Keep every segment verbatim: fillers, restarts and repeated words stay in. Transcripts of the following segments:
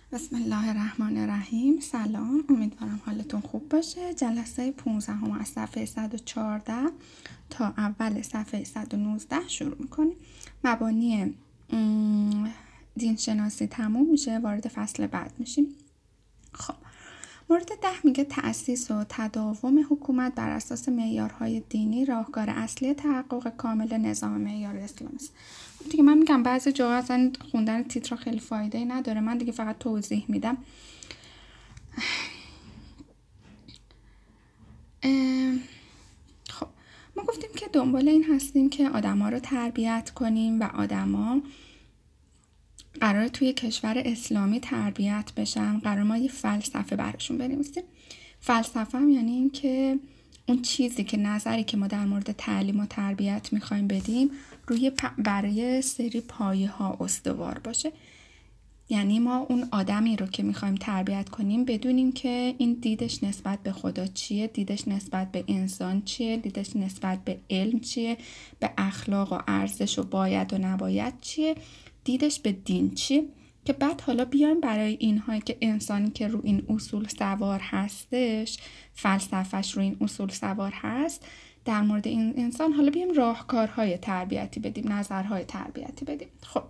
بسم الله الرحمن الرحیم. سلام، امیدوارم حالتون خوب باشه. جلسه پانزدهم از صفحه صد و چهارده تا اول صفحه صد و نوزده شروع میکنیم. مبانی دین شناسی تموم میشه، وارد فصل بعد میشیم. خب مورد ده میگه تأسیس و تداوم حکومت بر اساس معیارهای دینی راهکار اصلی تحقق کامل نظام معیار اسلامی است. دیگه من میگم بعضی جاها اصلا خوندن تیتر خیلی فایده نداره، من دیگه فقط توضیح میدم. خب ما گفتیم که دنبال این هستیم که آدما رو تربیت کنیم و آدما قراره توی کشور اسلامی تربیت بشن، قرار ما یه فلسفه براشون بنویسیم. فلسفه هم یعنی این که اون چیزی که نظری که ما در مورد تعلیم و تربیت میخوایم بدیم روی برای سری پایه ها استوار باشه. یعنی ما اون آدمی رو که میخوایم تربیت کنیم بدونیم که این دیدش نسبت به خدا چیه، دیدش نسبت به انسان چیه، دیدش نسبت به علم چیه، به اخلاق و ارزش و باید و نباید چیه، دیدش به دین چیه، که بعد حالا بیایم برای اینهایی که انسانی که رو این اصول سوار هستش، فلسفهش رو این اصول سوار هست، در مورد این انسان حالا بیایم راهکارهای تربیتی بدیم، نظرهای تربیتی بدیم. خب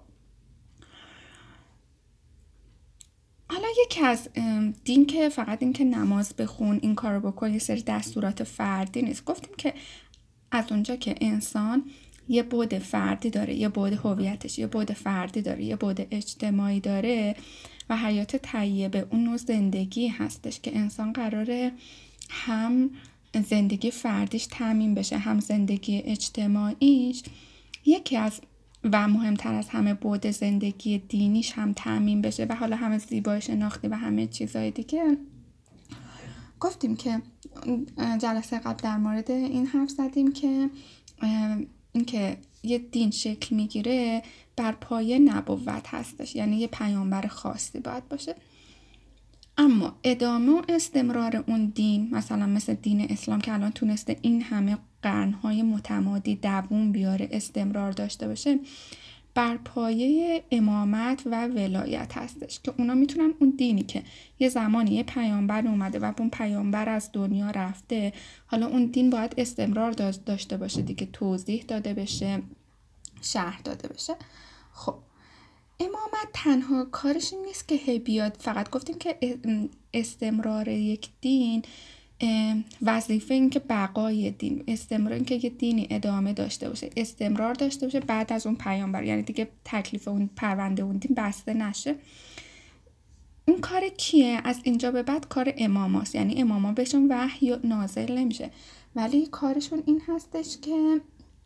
حالا یکی از دین که فقط این که نماز بخون، این کارو بکن، یه سری دستورات فردی نیست. گفتیم که از اونجا که انسان یه بعد فردی داره، یه بعد هویتش، یه بعد فردی داره، یه بعد اجتماعی داره و حیات طیبه اون نوع زندگی هستش که انسان قراره هم زندگی فردیش تامین بشه هم زندگی اجتماعیش. یکی از و مهمتر از همه بعد زندگی دینیش هم تامین بشه و حالا همه زیبایی شناختی و همه چیزهای دیگه. گفتیم که جلسه قبل در مورد این حرف زدیم که این که یه دین شکل میگیره بر پایه نبوت هستش، یعنی یه پیامبر خاصی باید باشه. اما ادامه و استمرار اون دین، مثلا مثل دین اسلام که الان تونسته این همه قرنهای متمادی دووم بیاره، استمرار داشته باشه، بر پایه امامت و ولایت هستش که اونا میتونن اون دینی که یه زمانی یه پیامبر اومده و اون پیامبر از دنیا رفته، حالا اون دین باید استمرار داشته باشه دیگه، توضیح داده بشه، شرح داده بشه. خب امامت تنها کارش این نیست که هی بیاد، فقط گفتیم که استمرار یک دین وظیفه این که بقای دین، استمرار این که یه دینی ادامه داشته باشه، استمرار داشته باشه بعد از اون پیامبر، یعنی دیگه تکلیف اون پرونده اون دین بسته نشه. اون کار کیه؟ از اینجا به بعد کار اماماست، یعنی اماما بهشون وحی نازل نمیشه ولی کارشون این هستش که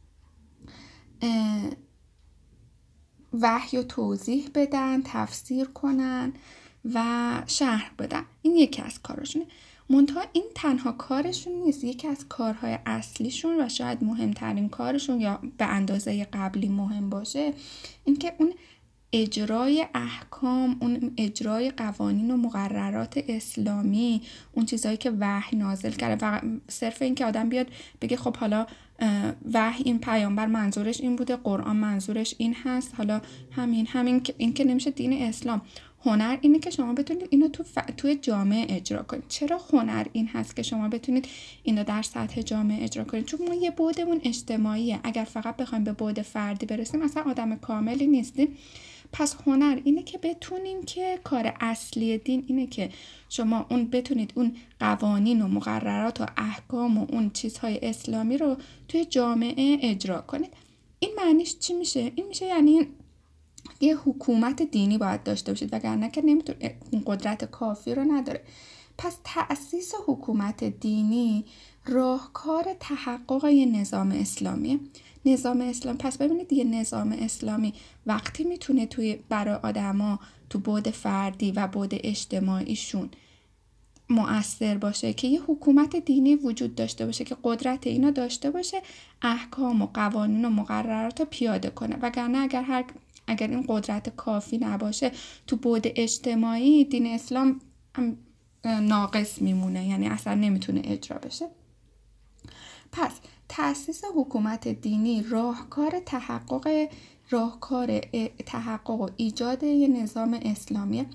وحی و توضیح بدن، تفسیر کنن و شرح بدن. این یکی از کارشونه. منتها این تنها کارشون نیست، یکی از کارهای اصلیشون و شاید مهمترین کارشون یا به اندازه قبلی مهم باشه این که اون اجرای احکام، اون اجرای قوانین و مقررات اسلامی، اون چیزایی که وحی نازل کرده. و صرف این که آدم بیاد بگه خب حالا وحی این پیامبر منظورش این بوده، قرآن منظورش این هست، حالا همین همین این که نمیشه دین اسلام. هنر اینه که شما بتونید اینو تو ف... توی جامعه اجرا کنید. چرا هنر این هست که شما بتونید اینو در سطح جامعه اجرا کنید؟ چون ما یه بعدمون اجتماعیه. اگر فقط بخوایم به بعد فردی برسیم اصلا آدم کاملی نیستیم. پس هنر اینه که بتونیم که کار اصلی دین اینه که شما اون بتونید اون قوانین و مقررات و احکام و اون چیزهای اسلامی رو توی جامعه اجرا کنید. این معنیش چی میشه؟ این میشه یعنی یه حکومت دینی باید داشته باشید، وگرنه که نمیتونه، اون قدرت کافی رو نداره. پس تأسیس حکومت دینی راهکار تحقق یه نظام اسلامیه. نظام اسلام، پس ببینید یه نظام اسلامی وقتی میتونه توی برای آدما تو بعد فردی و بعد اجتماعیشون مؤثر باشه که یه حکومت دینی وجود داشته باشه که قدرت اینا داشته باشه، احکام و قوانین و مقررات رو پیاده کنه. وگرنه اگر هر اگر این قدرت کافی نباشه تو بعد اجتماعی، دین اسلام ناقص میمونه، یعنی اصلا نمیتونه اجرا بشه. پس تأسیس حکومت دینی راهکار تحقق راهکار تحقق و ایجاد یه نظام اسلامیه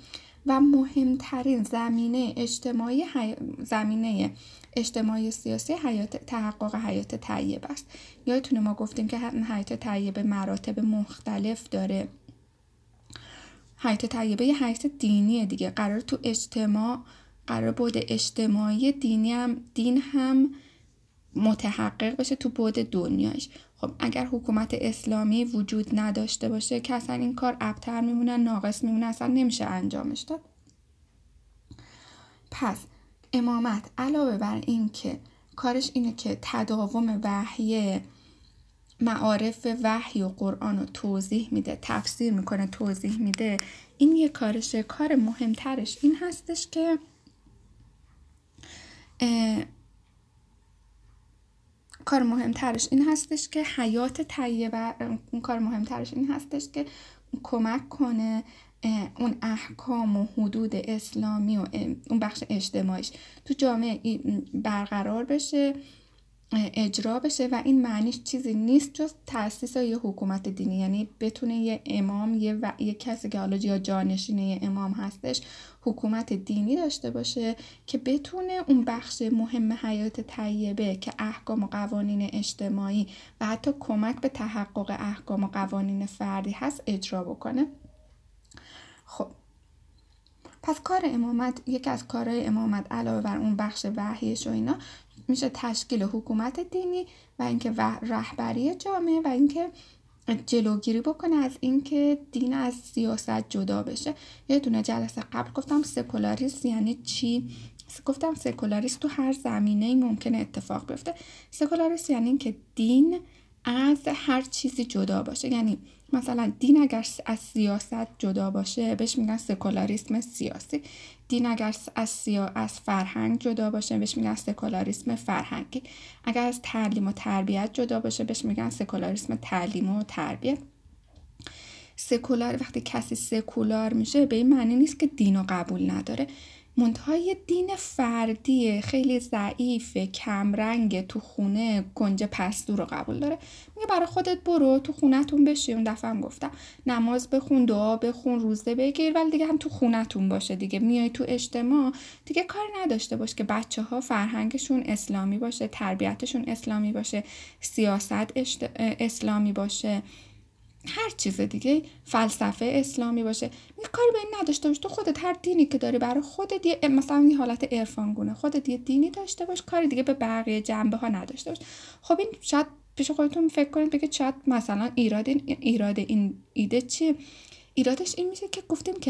و مهمترین زمینه اجتماعی حی... زمینه اجتماعی سیاسی حیات تحقق حیات طیبه است. یادتونه ما گفتیم که حیات طیبه مراتب مختلف داره. حیات طیبه یه حیات دینیه دیگه، قرار تو اجتماع قرار بود اجتماعی دینی هم دین هم متحقق بشه تو بود دنیاش. خب اگر حکومت اسلامی وجود نداشته باشه که اصلا این کار ابتر میمونه، ناقص میمونه، اصلا نمیشه انجامش داد. پس امامت علاوه بر این که کارش اینه که تداوم وحی، معارف وحی و قرآن رو توضیح میده، تفسیر میکنه، توضیح میده، این یه کارشه. کار مهمترش این هستش که کار مهمترش این هستش که حیات طیبه، کار مهمترش این هستش که کمک کنه اون احکام و حدود اسلامی و اون بخش اجتماعیش تو جامعه برقرار بشه، اجرا بشه. و این معنیش چیزی نیست جز تأسیس یه حکومت دینی، یعنی بتونه یه امام، یه, و... یه کسی که حالا یا جانشین یه امام هستش حکومت دینی داشته باشه که بتونه اون بخش مهم حیات طیبه که احکام و قوانین اجتماعی و حتی کمک به تحقق احکام و قوانین فردی هست اجرا بکنه. خب پس کار امامت، یکی از کارهای امامت علاوه بر اون بخش وحیش و اینا میشه تشکیل حکومت دینی و اینکه رهبری جامعه و اینکه جلوگیری بکنه از اینکه دین از سیاست جدا بشه. یه دونه جلسه قبل گفتم سکولاریسم یعنی چی؟ گفتم سکولاریسم تو هر زمینه‌ای ممکنه اتفاق بیفته. سکولاریسم یعنی اینکه دین از هر چیزی جدا باشه. یعنی مثلا دین اگر از سیاست جدا باشه بهش میگن سکولاریسم سیاسی. دین اگر از سیا... از فرهنگ جدا باشه بهش میگن سکولاریسم فرهنگی. اگر از تعلیم و تربیت جدا باشه بهش میگن سکولاریسم تعلیم و تربیت. سکولار، وقتی کسی سکولار میشه به این معنی نیست که دین رو قبول نداره، منتهای دین فردی خیلی ضعیف، کمرنگ، تو خونه گنج پستو رو قبول داره. میگه برای خودت برو تو خونتون بشی. اون دفعه هم گفتم نماز بخون، دعا بخون، روزه بگیر، ولی دیگه هم تو خونتون باشه دیگه. میای تو اجتماع دیگه کار نداشته باش که بچه ها فرهنگشون اسلامی باشه، تربیتشون اسلامی باشه، سیاست اشت... اسلامی باشه، هر چیز دیگه، فلسفه اسلامی باشه. میگه کاری به این نداشته باش، تو خودت هر دینی که داری برای خودت یه مثلا این حالت عرفانگونه، خودت یه دینی داشته باش، کاری دیگه به بقیه جنبه ها نداشته باش. خب این شاید پیش خودتون فکر کنید بگید شاید مثلا ایراد این ایراد این ایده چیه؟ ایرادش این میشه که گفتیم که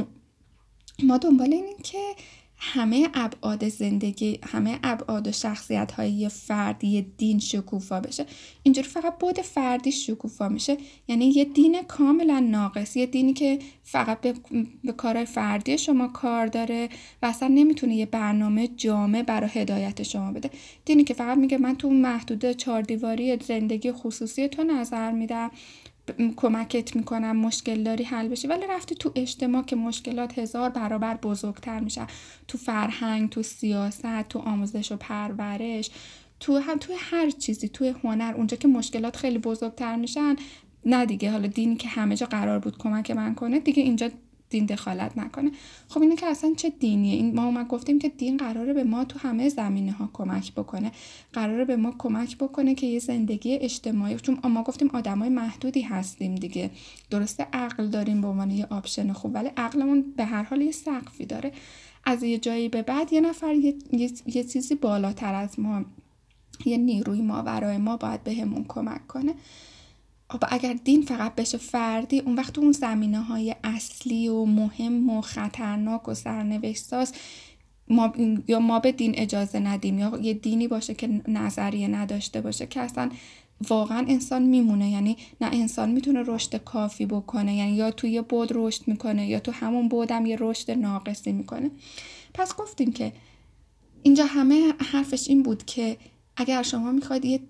ما دنبال اینیم که همه ابعاد زندگی، همه ابعاد و شخصیت های یه فردی یه دین شکوفا بشه. اینجوری فقط بود فردی شکوفا میشه، یعنی یه دین کاملا ناقص، یه دینی که فقط به, به کارهای فردی شما کار داره و اصلا نمیتونه یه برنامه جامع برای هدایت شما بده. دینی که فقط میگه من تو محدوده چهار دیواری زندگی خصوصی تو نظر میدم، کمکت میکنم مشکل داری حل بشه، ولی رفتی تو اجتماع که مشکلات هزار برابر بزرگتر میشه، تو فرهنگ، تو سیاست، تو آموزش و پرورش، تو هم توی هر چیزی، توی هنر، اونجا که مشکلات خیلی بزرگتر میشن، نه دیگه حالا دینی که همه جا قرار بود کمک من کنه دیگه اینجا دین دخالت نکنه. خب اینه که اصلا چه دینیه این؟ ما اومد گفتیم که دین قراره به ما تو همه زمینه ها کمک بکنه، قراره به ما کمک بکنه که یه زندگی اجتماعی، چون ما گفتیم آدمای محدودی هستیم دیگه، درسته عقل داریم به عنوان یه آپشن خوب، ولی عقلمون به هر حال یه سقفی داره. از یه جایی به بعد یه نفر یه, یه،, یه چیزی بالاتر از ما، یه نیروی ماورای ما باید بهمون کمک کنه. خب اگر دین فقط بشه فردی، اون وقت اون زمینه های اصلی و مهم و خطرناک و سرنوشت‌ساز ما یا ما به دین اجازه ندیم یا یه دینی باشه که نظریه نداشته باشه که اصلا واقعا انسان میمونه. یعنی نه انسان میتونه رشد کافی بکنه، یعنی یا توی یه بود رشد میکنه یا تو همون بودم یه رشد ناقصی میکنه. پس گفتیم که اینجا همه حرفش این بود که اگر شما میخواید یه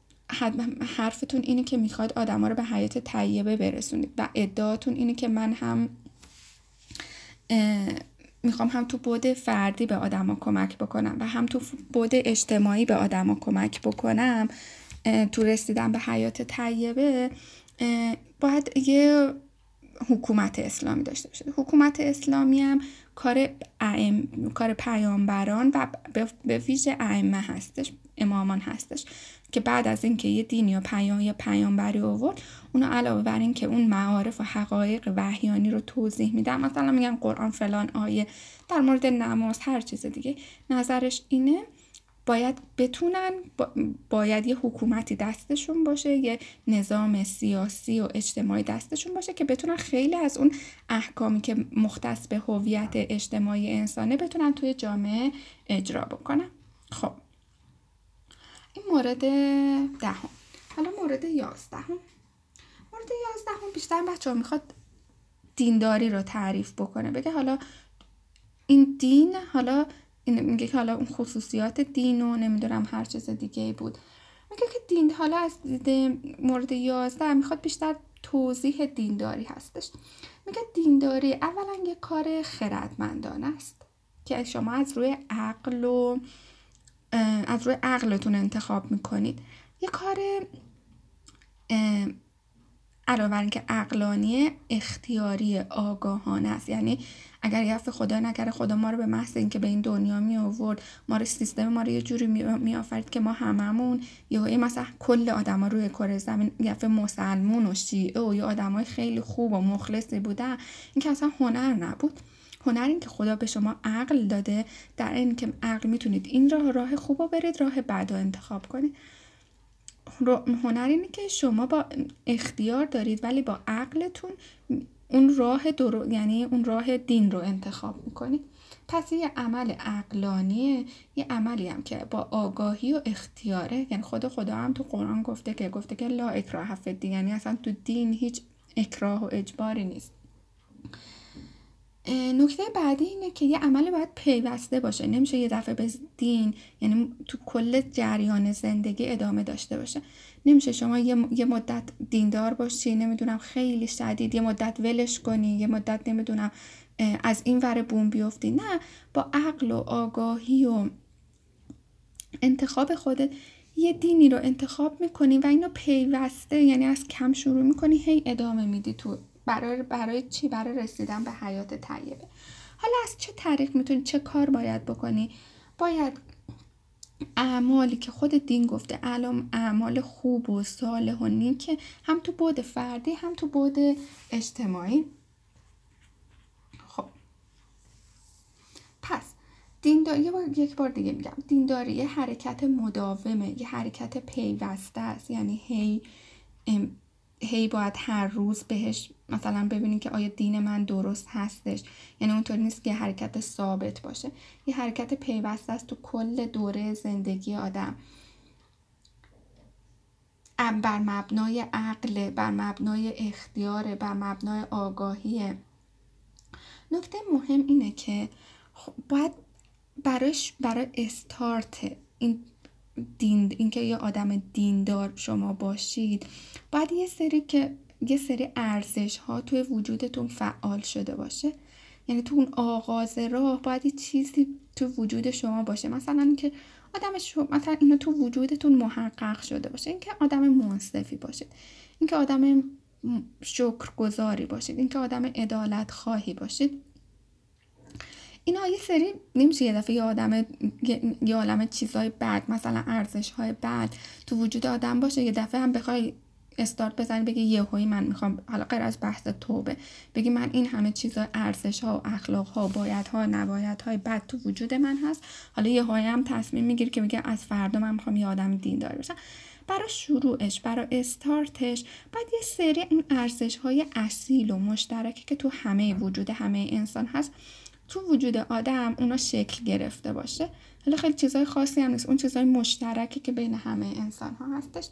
حرفتون اینه که میخواد آدم ها رو به حیات طیبه برسونید و ادعاتون اینه که من هم میخوام هم تو بعد فردی به آدم ها کمک بکنم و هم تو بعد اجتماعی به آدم ها کمک بکنم تو رسیدن به حیات طیبه، باید یه حکومت اسلامی داشته باشید. حکومت اسلامی هم کار ائم کار پیامبران و به ویژه ائمه هستش، امامان هستش که بعد از اینکه یه دین یا پیام یا پیامبری آورد، اونا علاوه بر این که اون معارف و حقایق وحیانی رو توضیح میدن، مثلا میگن قرآن فلان آیه در مورد نماز هر چیز دیگه، نظرش اینه باید بتونن باید یه حکومتی دستشون باشه، یه نظام سیاسی و اجتماعی دستشون باشه که بتونن خیلی از اون احکامی که مختص به هویت اجتماعی انسانه بتونن توی جامعه اجرا بکنن. خب این مورد دهم. حالا مورد یازدهم. مورد یازدهم بیشتر بچه‌ها میخواد دینداری رو تعریف بکنه، بگه حالا این دین، حالا این میگه که حالا اون خصوصیات دین و نمیدونم هر چیز دیگه بود، میگه که دین حالا از مورد یازده میخواد بیشتر توضیح دینداری هستش. میگه دینداری اولا یه کار خردمندانه است که شما از روی عقل و از روی عقلتون انتخاب میکنید. یه کار علاوه بر اینکه عقلانی، اختیاری، آگاهانه است. یعنی اگر یه دفعه خدا نکره خدا ما رو به محض اینکه به این دنیا می آورد، ما رو سیستم ما رو یه جوری می آفرید که ما هممون یه مثلا کل آدما روی کره زمین یه دفعه مسلمون و شیعه و یه آدمای خیلی خوب و مخلصی بودن، این که اصلا هنر نبود. هنر این که خدا به شما عقل داده، در این که عقل میتونید این راه راه خوب رو برید، راه بد رو انتخاب کنید. هنر اینه که شما با اختیار دارید ولی با عقلتون اون راه درو یعنی اون راه دین رو انتخاب میکنید. پس یه عمل عقلانیه، یه عملی هم که با آگاهی و اختیاره. یعنی خود خدا هم تو قرآن گفته که گفته که لا اکراه فی الدین، یعنی اصلا تو دین هیچ اکراه و اجباری نیست. نکته بعدی اینه که یه عمل باید پیوسته باشه، نمیشه یه دفعه به دین یعنی تو کل جریان زندگی ادامه داشته باشه. نمیشه شما یه مدت دیندار باشی، نمیدونم خیلی شدید، یه مدت ولش کنی، یه مدت نمیدونم از این ور بوم بیفتی. نه، با عقل و آگاهی و انتخاب خودت یه دینی رو انتخاب میکنی و اینو پیوسته، یعنی از کم شروع میکنی هی ادامه میدی تو برای برای چی؟ برای رسیدن به حیات طیبه. حالا از چه طریق میتونی، چه کار باید بکنی؟ باید اعمالی که خود دین گفته، علم اعمال خوب و صالح و نیک، هم تو بعد فردی هم تو بعد اجتماعی. خب پس دینداری، یک بار دیگه میگم، دینداری یه حرکت مداومه، یه حرکت پیوسته است. یعنی هی هی باید هر روز بهش مثلا ببینید که آیا دین من درست هستش. یعنی اونطوری نیست که حرکت ثابت باشه، یه حرکت پیوسته است تو کل دوره زندگی آدم، بر مبنای عقل، بر مبنای اختیار، بر مبنای آگاهیه. نکته مهم اینه که باید برایش برای استارت این دین، اینکه یه آدم دیندار شما باشید، باید یه سری که یه سری ارزش ها توی وجودتون فعال شده باشه. یعنی تو اون آغاز راه باید یه چیزی تو وجود شما باشه، مثلا اینکه آدم شما مثلا اینو تو وجودتون محقق شده باشه، اینکه آدم منصفی باشید، اینکه آدم شکرگزاری باشید، اینکه آدم عدالت خواهی باشید. اینا یه سری نمیشه یه دفعه یه آدم یه عالمه چیزای بد، مثلا ارزش‌های بد تو وجود آدم باشه، یه دفعه هم بخوای استارت بزنی بگی یهویی من میخوام، حالا غیر از بحث توبه، بگی من این همه چیزا، ارزش‌ها و اخلاق‌ها و بایدها و نبایدهای بد تو وجود من هست، حالا یهویی هم تصمیم میگیری که میگه از فردا من میخوام یه آدم دیندار باشم. برای شروعش، برای استارتش باید یه سری این ارزش‌های اصیل و مشترکی که تو همه وجود همه انسان هست تو وجود آدم اونا شکل گرفته باشه. حالا خیلی چیزای خاصی هم نیست، اون چیزای مشترکی که بین همه انسان ها هستش.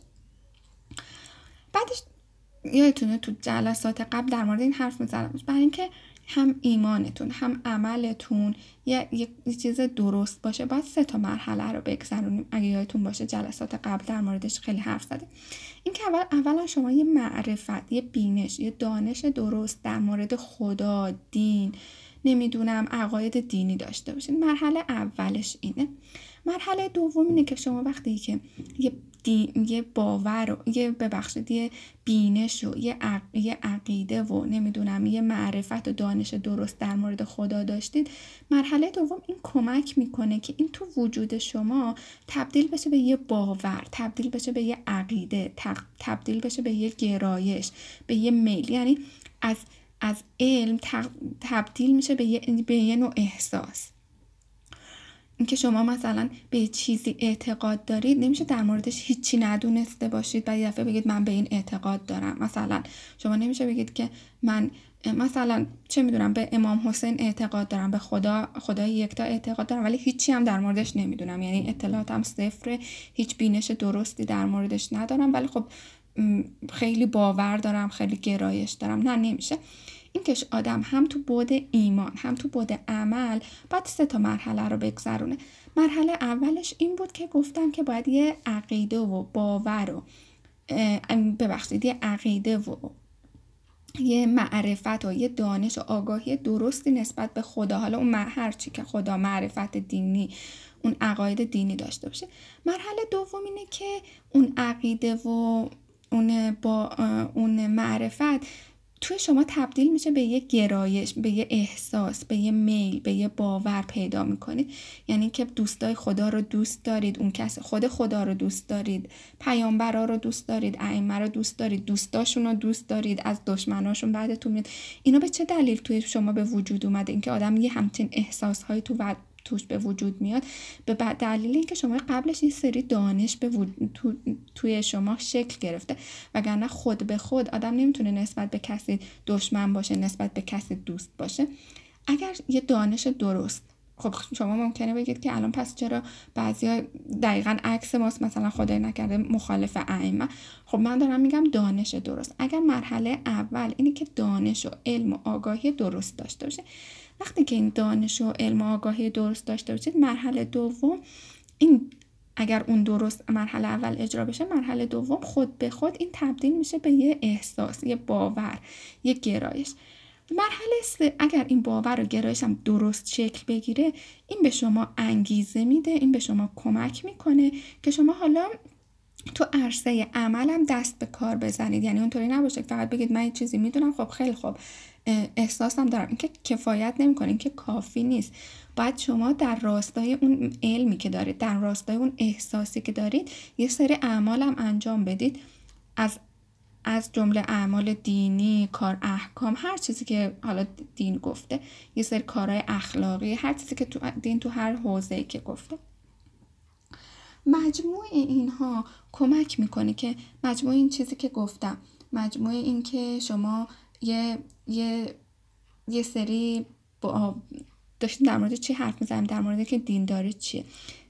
بعدش یادتونه تو جلسات قبل در مورد این حرف می‌زدم، برای اینکه هم ایمانتون هم عملتون یه, یه چیز درست باشه باید سه تا مرحله رو بگذرونیم. اگه یادتون باشه جلسات قبل در موردش خیلی حرف زدیم. این که اول اولا شما یه معرفت، یه بینش، یه دانش درست در مورد خدا، دین، نمیدونم عقاید دینی داشته باشین. مرحله اولش اینه. مرحله دوم اینه که شما وقتی که یه دین، یه باور و یه ببخشید یه بینش و یه, عق... یه عقیده و نمیدونم یه معرفت و دانش درست در مورد خدا داشتید، مرحله دوم این کمک میکنه که این تو وجود شما تبدیل بشه به یه باور، تبدیل بشه به یه عقیده، تبدیل بشه به یه گرایش، به یه میل. یعنی از از علم تبدیل میشه به یه, به یه نوع احساس. اینکه شما مثلا به چیزی اعتقاد دارید، نمیشه در موردش هیچی ندونسته باشید و یه دفعه بگید من به این اعتقاد دارم. مثلا شما نمیشه بگید که من مثلا چه میدونم به امام حسین اعتقاد دارم، به خدا خدای یکتا اعتقاد دارم، ولی هیچی هم در موردش نمیدونم، یعنی اطلاعاتم صفره، هیچ بینش درستی در موردش ندارم، ولی خب خیلی باور دارم، خیلی گرایش دارم. نه، نمیشه. این که آدم هم تو بعد ایمان هم تو بعد عمل باید سه تا مرحله رو بگذرونه. مرحله اولش این بود که گفتم که باید یه عقیده و باور و ببخشید یه عقیده و یه معرفت و یه دانش و آگاهی درستی نسبت به خدا، حالا اون هر چی که خدا، معرفت دینی، اون عقاید دینی داشته باشه. مرحله دوم اینه که اون عقیده و اون با اون معرفت توی شما تبدیل میشه به یه گرایش، به یه احساس، به یه میل، به یه باور پیدا میکنید. یعنی که دوستای خدا رو دوست دارید، اون کس خود خدا رو دوست دارید، پیامبرا رو دوست دارید، ائمه رو دوست دارید، دوستاشون رو دوست دارید، از دشمناشون بعدتون میاد. اینا به چه دلیل توی شما به وجود اومده؟ اینکه آدم یه همچین احساس‌هایی تو و توش به وجود میاد به دلیل اینکه شما قبلش این سری دانش به وجود تو، توی شما شکل گرفته، وگرنه خود به خود آدم نمیتونه نسبت به کسی دشمن باشه، نسبت به کسی دوست باشه اگر یه دانش درست. خب شما ممکنه بگید که الان پس چرا بعضیا دقیقاً عکس ماست، مثلا خدای نکرده مخالف ائمه. خب من دارم میگم دانش درست. اگر مرحله اول اینی که دانش و علم و آگاهی درست داشته باشه، وقتی که این دانش و علم و آگاهی درست داشته باشید، مرحله دوم این اگر اون درست مرحله اول اجرا بشه، مرحله دوم خود به خود این تبدیل میشه به یه احساس، یه باور، یه گرایش. مرحله سه اگر این باور و گرایش هم درست شکل بگیره، این به شما انگیزه میده، این به شما کمک میکنه که شما حالا تو عرصه عمل هم دست به کار بزنید. یعنی اونطوری نباشه که فقط بگید من یه چیزی میدونم، خب خیلی خوب، احساسم دارم، این که کفایت نمیکنه، این که کافی نیست. باید شما در راستای اون علمی که دارید، در راستای اون احساسی که دارید، یه سری اعمال هم انجام بدید، از از جمله اعمال دینی، کار احکام، هر چیزی که حالا دین گفته، یه سری کارهای اخلاقی، هر چیزی که تو دین تو هر حوزه‌ای که گفته. مجموع اینها کمک میکنه که مجموع این چیزی که گفتم، مجموع این که شما یه یه یه سری با داشتیم در مورد چی حرف میزنیم، در مورد که دینداری چیه.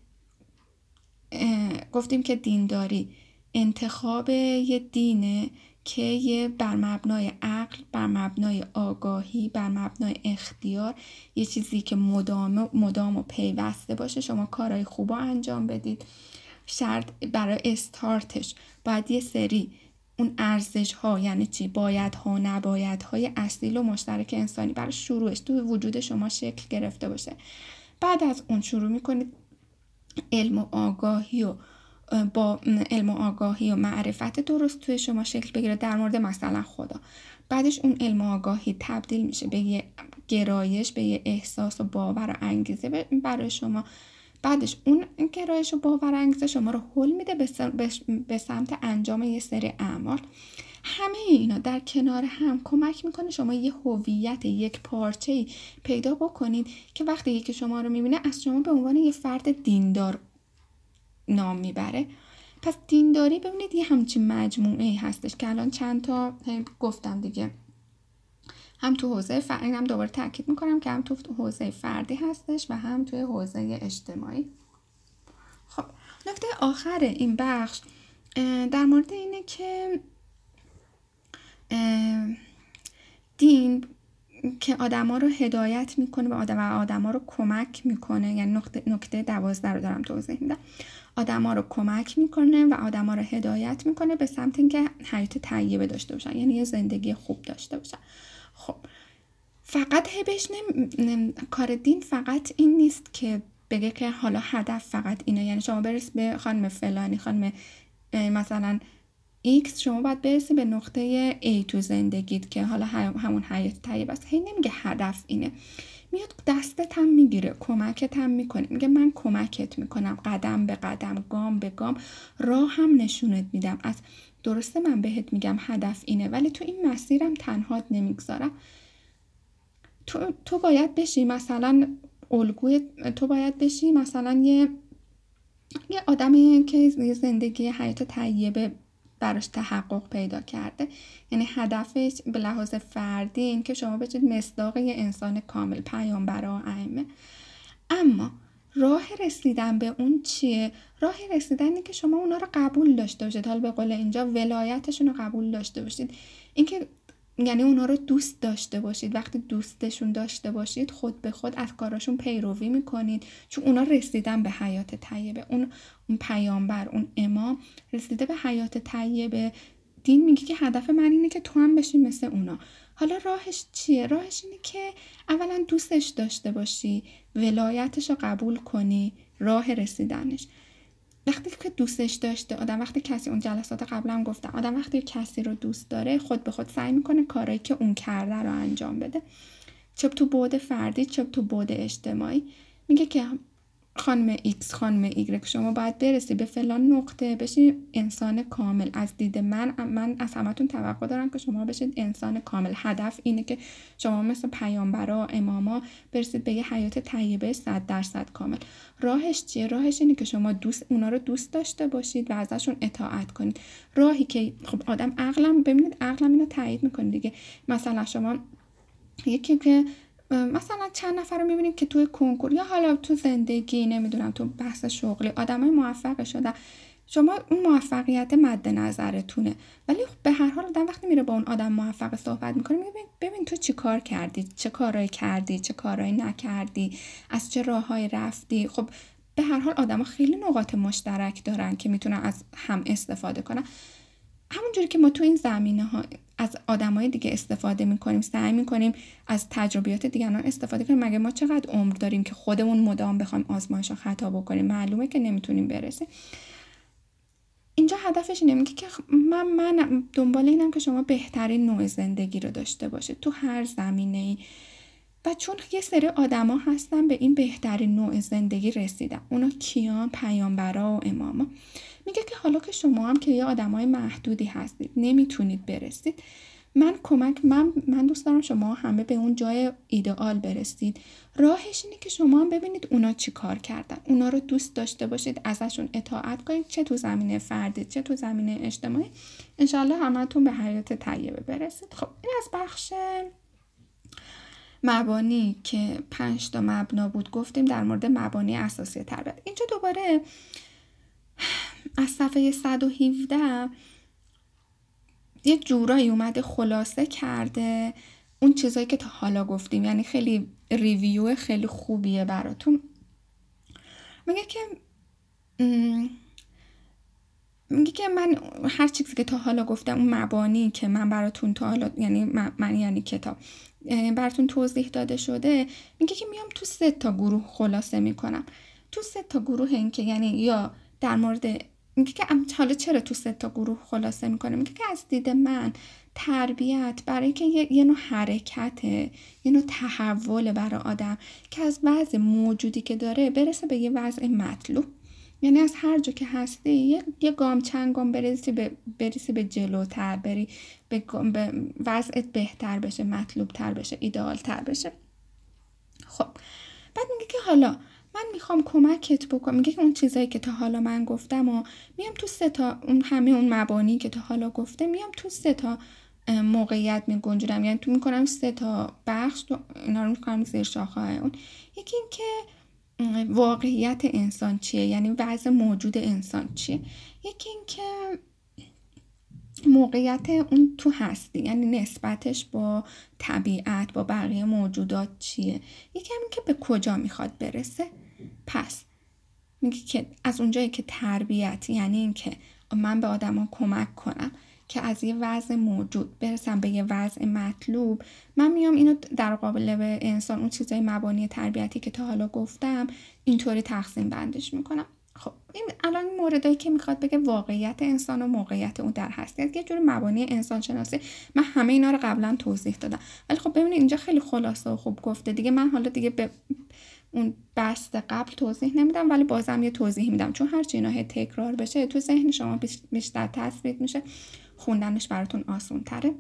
گفتیم که دینداری انتخاب یه دینه که یه بر مبنای عقل، بر مبنای آگاهی، بر مبنای اختیار، یه چیزی که مدام مدام و پیوسته باشه، شما کارهای خوبا انجام بدید. شرط برای استارتش باید یه سری اون ارزش ها، یعنی چی، باید ها، نباید های اصیل و مشترک انسانی برای شروعش تو وجود شما شکل گرفته باشه. بعد از اون شروع میکنید علم و آگاهی و با علم و آگاهی و معرفت درست توی شما شکل بگیره در مورد مثلا خدا. بعدش اون علم و آگاهی تبدیل میشه به یه گرایش، به یه احساس و باور و انگیزه برای شما. بعدش اون گرایش و باور و انگیزه شما رو هل میده به سمت انجام یه سری اعمال. همه اینا در کنار هم کمک میکنه شما یه هویت، یک پارچه‌ای پیدا بکنید که وقتی یکی شما رو میبینه از شما به عنوان یه فرد دیندار نام میبره. پس دینداری ببینید یه همچین مجموعه‌ای هستش که الان چند تا گفتم دیگه، هم تو حوزه فردی، هم دوباره تاکید میکنم که هم تو حوزه فردی هستش و هم توی حوزه اجتماعی. خب نکته آخر این بخش در مورد اینه که دین که آدما رو هدایت میکنه، به آدم و آدما رو کمک میکنه. یعنی نکته نکته دوازده رو دارم توضیح میدم. آدما رو کمک میکنه و آدما رو هدایت میکنه به سمت اینکه حیات طیبه داشته باشن، یعنی یه زندگی خوب داشته باشن. خب فقط هبش نم... نم... کار دین فقط این نیست که بگه که حالا هدف فقط اینه، یعنی شما برس به خانم فلانی، خانم مثلا X شما باید برسی به نقطه A تو زندگیت که حالا همون حیات طیب است. هی نمیگه هدف اینه، میاد دستت هم میگیره، کمکت هم میکنه، میگه من کمکت میکنم قدم به قدم، گام به گام، راه هم نشونت میدم. از درسته من بهت میگم هدف اینه، ولی تو این مسیرم تنهات نمیگذارم. تو, تو باید بشی مثلا الگوی، تو باید بشی مثلا یه یه آدمی که زندگی حیات طیبه براش تحقق پیدا کرده. یعنی هدفش به لحاظ فردی این که شما بشید مصداق یه انسان کامل، پیامبرا و ائمه. اما راه رسیدن به اون چیه؟ راه رسیدن اینه که شما اونا رو قبول داشته باشید. حالا به قول اینجا ولایتشون رو قبول داشته باشید. اینکه یعنی اونا رو دوست داشته باشید. وقتی دوستشون داشته باشید خود به خود از کاراشون پیروی میکنید، چون اونا رسیدن به حیات طیبه. اون اون پیامبر، اون امام رسیده به حیات طیبه. دین میگه که هدف من اینه که تو هم بشی مثل اونا. حالا راهش چیه؟ راهش اینه که اولا دوستش داشته باشی، ولایتش رو قبول کنی، راه رسیدنش. وقتی که دوستش داشته آدم، وقتی کسی، اون جلسات قبلا گفتم، آدم وقتی کسی رو دوست داره خود به خود سعی میکنه کارایی که اون کرده رو انجام بده، چه تو بعد فردی چه تو بعد اجتماعی. میگه که خانم ایکس، خانم ایگرگ، شما باید برسی به فلان نقطه، بشین انسان کامل. از دید من من از همتون توقع دارم که شما بشید انسان کامل. هدف اینه که شما مثل پیامبرا، اماما برسید به یه حیات طیبه صد درصد کامل. راهش چیه؟ راهش اینه که شما دوست اونا رو دوست داشته باشید و ازشون اطاعت کنید. راهی که خب آدم عقلم، ببینید عقلم اینو تایید میکنه دیگه. مثلا شما یکی که مثلا چند نفر رو میبینید که توی کنکور یا حالا تو زندگی، نمیدونم تو بحث شغلی، آدمای موفق شدن، شما اون موفقیت مد نظرتونه، ولی به هر حال آدم وقتی میره با اون آدم موفق صحبت میکنه، میبین ببین تو چی کار کردی، چه کارایی کردی، چه کارایی نکردی، از چه راههایی رفتی. خب به هر حال آدما خیلی نقاط مشترک دارن که میتونن از هم استفاده کنن. همونجوری که ما تو این زمینه ها از آدمای دیگه استفاده میکنیم، سعی میکنیم از تجربیات دیگران استفاده کنیم، مگه ما چقدر عمر داریم که خودمون مدام بخوایم آزمایش و خطا بکنیم؟ معلومه که نمیتونیم برسیم. اینجا هدفش اینه، میگه که من من دنبال اینم که شما بهترین نوع زندگی رو داشته باشید تو هر زمینه‌ای. و چون یه سری آدما هستن به این بهترین نوع زندگی رسیدن، اونا کیان؟ پیامبرا و اماما. میگه که حالا که شما هم که یه آدمای محدودی هستید، نمیتونید برسید، من کمک من من دوست دارم شما همه به اون جای ایدئال برسید. راهش اینه که شما هم ببینید اونا چی کار کردن، اونا رو دوست داشته باشید، ازشون اطاعت کنید، چه تو زمینه فردی چه تو زمینه اجتماعی. انشالله همتون به حیات طیبه برسید. خب این از بخش مبانی که پنج تا مبنا بود گفتیم در مورد مبانی اساسی تربیت. اینجا دوباره از صفحه صد و هفده یه جورایی اومده خلاصه کرده اون چیزایی که تا حالا گفتیم، یعنی خیلی ریویو خیلی خوبیه براتون. میگه که میگه که من هر چیزی که تا حالا گفتم، اون مبانی که من براتون تا حالا، یعنی من یعنی کتاب براتون توضیح داده شده، میگه که میام تو سه تا گروه خلاصه میکنم. تو سه تا گروه این که یعنی یا در مورد، میگه که حالا چرا تو سه تا گروه خلاصه میکنه؟ میگه که از دید من تربیت برای که یه, یه نوع حرکته، یه نوع تحول برای آدم که از وضع موجودی که داره برسه به یه وضع مطلوب. یعنی از هر جا که هستی یه, یه گام چند گام برسی به برسی به جلوتر، بری به, به وضعت بهتر بشه، مطلوب تر بشه، ایدئال تر بشه. خب بعد میگه که حالا من میخوام کمکت بکنم. میگه که اون چیزایی که تا حالا من گفتم و میام تو سه تا، اون همه اون مبانی که تا حالا گفته میام تو سه تا موقعیت میگنجونم، یعنی تو میکنم سه تا بخش، تو اینا رو میکنم زیر شاخه‌های اون. یکی این که واقعیت انسان چیه، یعنی وضع موجود انسان چیه. یکی این که موقعیت اون تو هستی، یعنی نسبتش با طبیعت، با بقیه موجودات چیه. یکی همین که به کجا میخواد برسه. پس میگه که از اونجایی که تربیت یعنی این که من به آدما کمک کنم که از یه وضع موجود برسم به یه وضع مطلوب، من میام اینو در قابل به انسان اون چیزای مبانی تربیتی که تا حالا گفتم اینطوری تقسیم بندش میکنم. خب این الان این موردایی که میخواد بگه واقعیت انسان و موقعیت اون در هستیت، یه جور مبانی انسان شناسی. من همه اینا رو قبلا توضیح دادم، ولی خب ببینید اینجا خیلی خلاصه و خوب گفته دیگه. من حالا دیگه به اون بحث قبل توضیح نمیدم، ولی بازم یه توضیح میدم، چون هرچی اینا هی تکرار بشه تو ذهن شما بیشتر تثبیت میشه، خوندنش براتون آسان تره.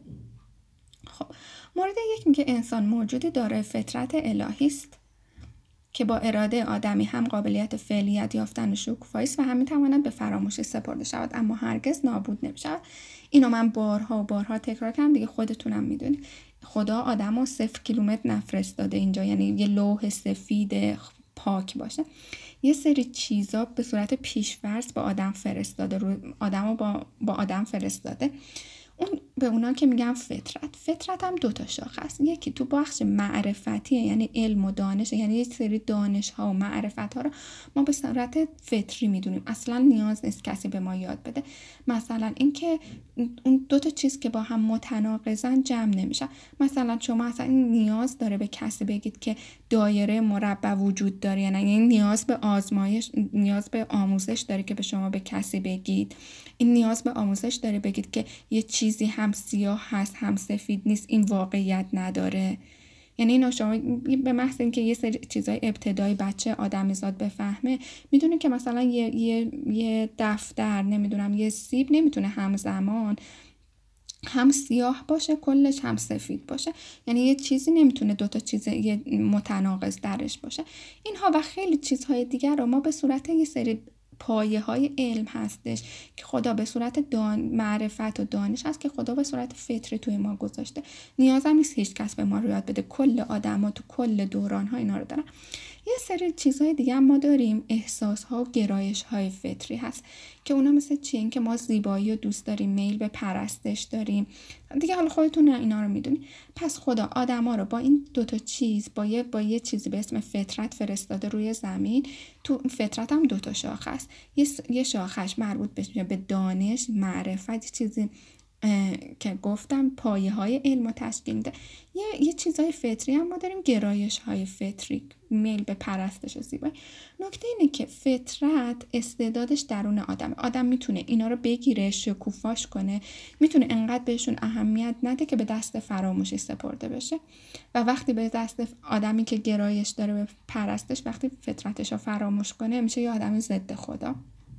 خب مورد یک میگه انسان موجودی دارای فطرت الهی است که با اراده آدمی هم قابلیت فعلیت یافتن شکوفایی است و هم میتواند به فراموشی سپرده شود اما هرگز نابود نمیشود. اینو من بارها و بارها تکرار کردم دیگه، خودتونم میدونید. خدا آدمو صفر کیلومتر نفرستاده اینجا، یعنی یه لوح سفید پاک باشه. یه سری چیزا به صورت پیش‌فرض با آدم فرستاده، رو آدمو با با آدم فرستاده. اون به اونا که میگم فطرت. فطرت هم دو تا شاخه است. یکی تو بخش معرفتیه، یعنی علم و دانش، یعنی یه سری دانش ها و معرفت ها رو ما به صورت فطری میدونیم، اصلا نیاز نیست کسی به ما یاد بده. مثلا اینکه اون دو تا چیز که با هم متناقضن جمع نمیشن. مثلا شما اصلا نیاز داره به کسی بگید که دایره مربع وجود داره، یعنی نیاز به آزمایش، نیاز به آموزش داره که به شما به کسی بگید. این نیاز به آموزش داره بگید که یه چیزی هم سیاه هست هم سفید نیست، این واقعیت نداره. یعنی اینا شما به محض اینکه یه سری چیزای ابتدایی بچه آدمیزاد بفهمه، میدونه که مثلا یه یه یه دفتر، نمیدونم یه سیب نمیتونه همزمان هم سیاه باشه کلش هم سفید باشه، یعنی یه چیزی نمیتونه دوتا چیز یه متناقض درش باشه. اینها و خیلی چیزهای دیگر رو ما به صورت یه سری پایه های علم هستش که خدا به صورت دان... معرفت و دانش هست که خدا به صورت فطری توی ما گذاشته. نیاز هم نیست هیچ کس به ما رو یاد بده، کل آدم ها تو کل دوران ها اینا رو دارن. یه سری چیزهای دیگه هم ما داریم، احساس ها و گرایش های فطری هست که اونا مثل چیه؟ این که ما زیبایی رو دوست داریم، میل به پرستش داریم دیگه، حالا خودتون اینا رو میدونی. پس خدا آدم ها رو با این دوتا چیز، با یه, با یه چیزی به اسم فطرت فرستاده روی زمین. تو فطرت هم دوتا شاخه است، یه, یه شاخش مربوط بشه به دانش، معرفت، چیزی که گفتم پایه های علم و تشکیل میده. یه, یه چیزای فطری هم ما داریم، گرایش های فطری، میل به پرستش و زیبایی. نکته اینه که فطرت استعدادش درون آدم. آدم میتونه اینا رو بگیره، شکوفاش کنه، میتونه انقدر بهشون اهمیت نده که به دست فراموشی سپرده بشه. و وقتی به دست آدمی که گرایش داره به پرستش، وقتی فطرتش رو فراموش کنه، میشه یه آدمی ضد خدا.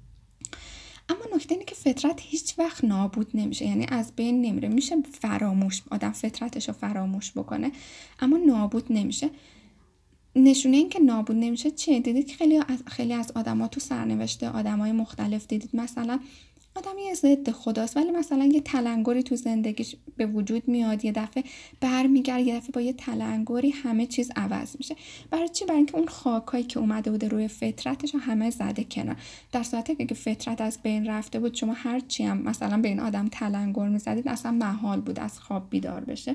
اما نکته اینه که فطرت هیچ وقت نابود نمیشه، یعنی از بین نمیره. میشه فراموش، آدم فطرتش رو فراموش بکنه اما نابود نمیشه. نشونه این که نابود نمیشه چیه؟ دیدید که خیلی از خیلی از آدما تو سرنوشته آدمای مختلف دیدید مثلا آدمی یه ضد خداست ولی مثلا یه تلنگری تو زندگیش به وجود میاد، یه دفعه برمیگرده، یه دفعه با یه تلنگری همه چیز عوض میشه. برای چی؟ برای اینکه اون خاکایی که اومده بوده روی فطرتش رو همه زده کنار. در صورتی که فطرت از بین رفته بود، شما هر چی هم مثلا به این آدم تلنگر میزدید اصلا محال بود از خواب بیدار بشه.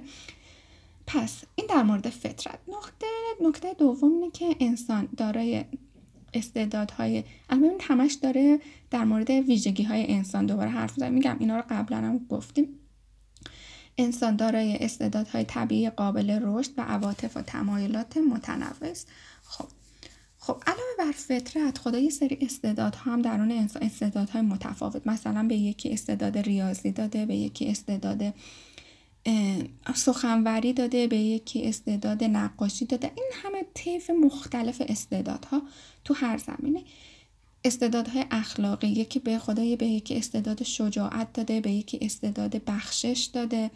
پس این در مورد فطرت. نکته نکته دوم اینه که انسان دارای استعدادهای، البته همش داره در مورد ویژگی‌های انسان دوباره حرف زدم، میگم اینا رو قبلا هم گفتیم. انسان دارای استعدادهای طبیعی قابل رشد و عواطف و تمایلات متنوع است. خب خب علاوه بر فطرت، خدا یه سری استعدادها هم درون انسان، استعدادهای متفاوت، مثلا به یکی استعداد ریاضی داده، به یکی استعداد سخنوری داده، به یکی استعداد نقاشی داده. این همه طیف مختلف استعدادها تو هر زمینه. استعدادهای اخلاقی، یکی به خدای به یکی استعداد شجاعت داده، به یکی استعداد بخشش داده.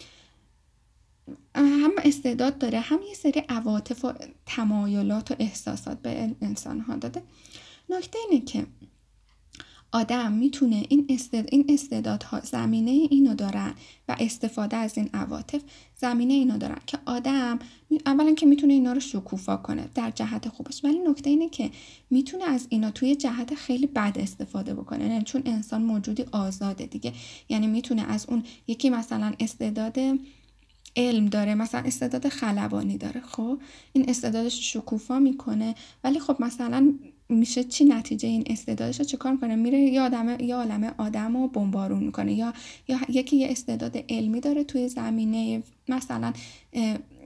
هم استعداد داره، هم یه سری عواطف و تمایلات و احساسات به انسان ها داده. نکته اینه که آدم میتونه این استعداد این استعدادها زمینه اینو دارن و استفاده از این عواطف زمینه اینو دارن که آدم اولا که میتونه اینا رو شکوفا کنه در جهت خوبش، ولی نکته اینه که میتونه از اینا توی جهت خیلی بد استفاده بکنه، نه چون انسان موجودی آزاده دیگه. یعنی میتونه از اون یکی مثلا استعداد علم داره، مثلا استعداد خلبانی داره، خب این استعدادش شکوفا میکنه، ولی خب مثلا میشه چی نتیجه این استعدادش رو چه کار میکنه؟ میره یا آدم یا عالمه آدم رو بمبارون میکنه. یا یا یکی یه استعداد علمی داره توی زمینه مثلا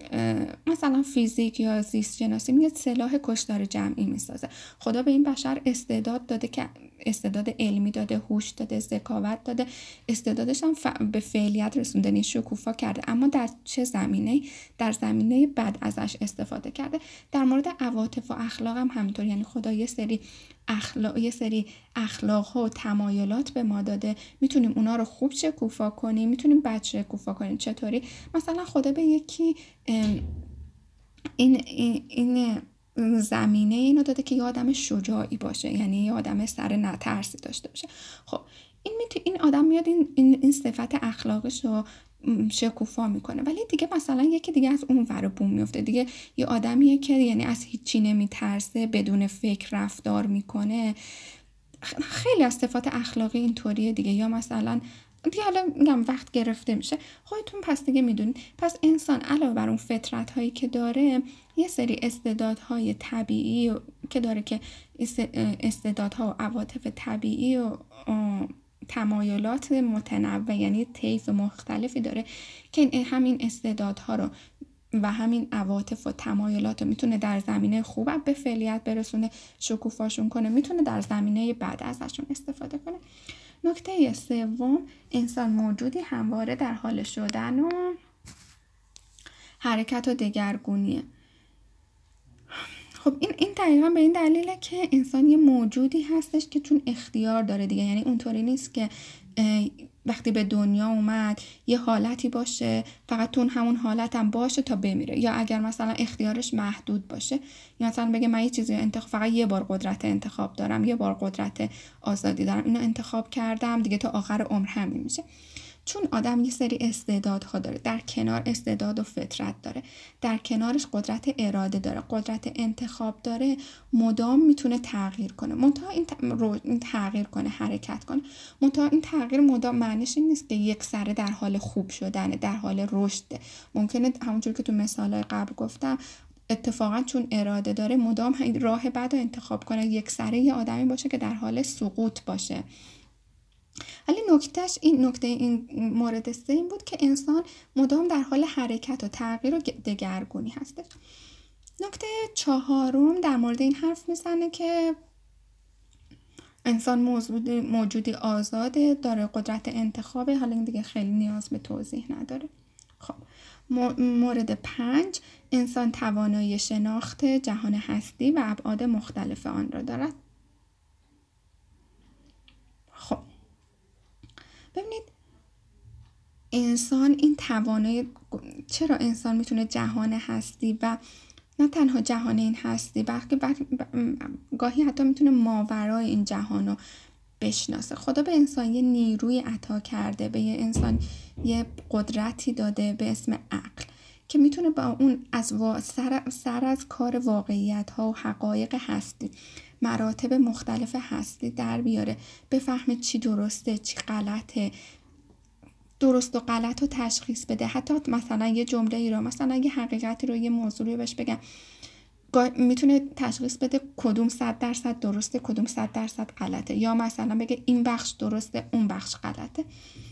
مثلا فیزیک یا زیست شناسی میاد سلاح کشتار جمعی میسازه. خدا به این بشر استعداد داده که استعداد علمی داده، هوش داده، ذکاوت داده، استعدادش هم ف... به فعلیت رسونده، یعنی شکوفا کرده. اما در چه زمینه؟ در زمینه بد ازش استفاده کرده. در مورد عواطف و اخلاق هم همینطور، یعنی خدا یه سری اخلاق یه سری اخلاق ها و تمایلات به ما داده، میتونیم اونا رو خوب شکوفا کنیم، میتونیم بد شکوفا کنیم. چطوری؟ مثلا خدا به یکی این این, این زمینه اینو داده که یه آدم شجاعی باشه، یعنی یه آدم سر نترسی داشته باشه. خب این میتو این آدم میاد این این, این صفت اخلاقش رو شکوفا میکنه، ولی دیگه مثلا یکی دیگه از اون ور بوم میفته، دیگه یه آدمیه که یعنی از هیچی نمیترسه، بدون فکر رفتار میکنه. خیلی از صفات اخلاقی اینطوریه دیگه. یا مثلا دیگه حالا میگم وقت گرفته میشه، خودتون پس دیگه میدونید. پس انسان علاوه بر اون فطرت هایی که داره، یه سری استعدادهای طبیعی که داره که استعدادها و عواطف طبیعی و تمایلات متنوع، یعنی طیف مختلفی داره که همین استعدادها رو و همین عواطف و تمایلات رو میتونه در زمینه خوب به فعلیت برسونه، شکوفاشون کنه، میتونه در زمینه بد ازشون استفاده کنه. نکته سوم، انسان موجودی همواره در حال شدن و حرکت و دگرگونیه. خب این این دقیقا به این دلیله که انسان یه موجودی هستش که چون اختیار داره دیگه، یعنی اونطوری نیست که وقتی به دنیا اومد یه حالتی باشه فقط تون همون حالت هم باشه تا بمیره، یا اگر مثلا اختیارش محدود باشه، یا مثلا بگه من یه چیزی انتخاب فقط یه بار قدرت انتخاب دارم، یه بار قدرت آزادی دارم، اینو انتخاب کردم دیگه تا آخر عمر همین میشه. چون آدم یه سری استعدادها داره، در کنار استعداد و فطرت داره، در کنارش قدرت اراده داره، قدرت انتخاب داره، مدام میتونه تغییر کنه. منتها این, این تغییر کنه، حرکت کنه. منتها این تغییر مدام معنیش این نیست که یک سره در حال خوب شدنه، در حال رشده. ممکنه همونجور که تو مثالای قبل گفتم اتفاقا چون اراده داره مدام راه بد رو انتخاب کنه، یک سره یه آدمی باشه که در حال سقوط باشه. ولی نکتهش این نکته این مورد سه این بود که انسان مدام در حال حرکت و تغییر و دگرگونی هستش. نکته چهارم در مورد این حرف میزنه که انسان موجودی, موجودی آزاده، داره قدرت انتخابه. حالا این دیگه خیلی نیاز به توضیح نداره. خب مورد پنج، انسان توانایی شناخت جهان هستی و ابعاد مختلف آن را دارد. خب ببینید انسان این توانایی، چرا انسان میتونه جهان هستی و نه تنها جهان این هستی بلکه گاهی حتی میتونه ماورای این جهان رو بشناسه. خدا به انسان یه نیروی عطا کرده، به یه انسان یه قدرتی داده به اسم عقل که میتونه با اون از وا... سر... سر از کار واقعیت ها و حقایق هستی، مراتب مختلف هستی در بیاره، بفهمه چی درسته چی غلطه، درست و غلط رو تشخیص بده. حتی مثلا یه جمله ای رو، مثلا یه حقیقتی رو، یه موضوعی رو بهش بگم، میتونه تشخیص بده کدوم صد درصد درسته کدوم صد درصد غلطه، یا مثلا بگه این بخش درسته اون بخش غلطه.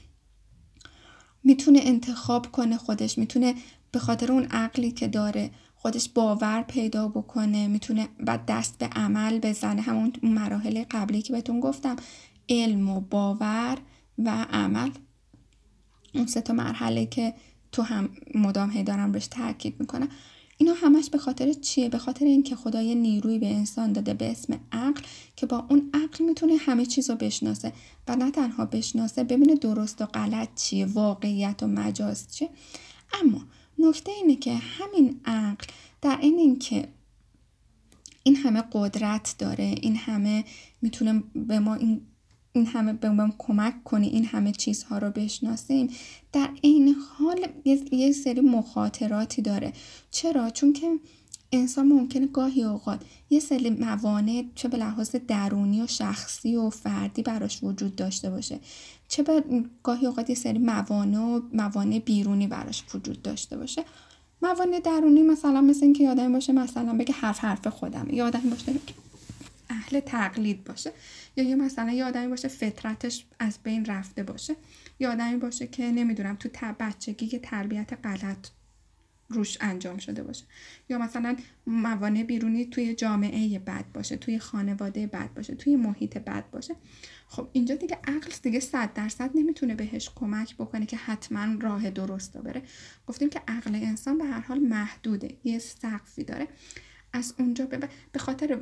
میتونه انتخاب کنه خودش، میتونه به خاطر اون عقلی که داره خودش باور پیدا بکنه، میتونه بعد دست به عمل بزنه. همون مراحل قبلی که بهتون گفتم، علم و باور و عمل، اون سه تا مرحله که تو هم مدام هی دارم بهش تاکید میکنم، اینا همش به خاطر چیه؟ به خاطر اینکه خدا یه نیروی به انسان داده به اسم عقل که با اون عقل میتونه همه چیز رو بشناسه و نه تنها بشناسه، ببینه درست و غلط چیه، واقعیت و مجاز چیه. اما نکته اینه که همین عقل در این اینکه این همه قدرت داره، این همه میتونه به ما این این همه به ما کمک کنه این همه چیزها رو بشناسیم، در این حال یه سری مخاطراتی داره. چرا؟ چون که انسان ممکنه گاهی اوقات یه سری موانع، چه به لحاظ درونی و شخصی و فردی براش وجود داشته باشه، چه به گاهی اوقات یه سری موانع و موانع بیرونی براش وجود داشته باشه. موانع درونی مثلا مثل این که یادم باشه مثلا بگه حرف حرف خودم، یادم باشه اهل تقلید باشه، یا یه مثلا یه آدمی باشه فطرتش از بین رفته باشه، یا آدمی باشه که نمیدونم تو بچگی که تربیت غلط روش انجام شده باشه، یا مثلا موانع بیرونی توی جامعه بد باشه، توی خانواده بد باشه، توی محیط بد باشه. خب اینجا دیگه عقل دیگه صد درصد نمیتونه بهش کمک بکنه که حتما راه درست رو بره. گفتیم که عقل انسان به هر حال محدوده، یه سقفی داره. از اونجا به به خاطر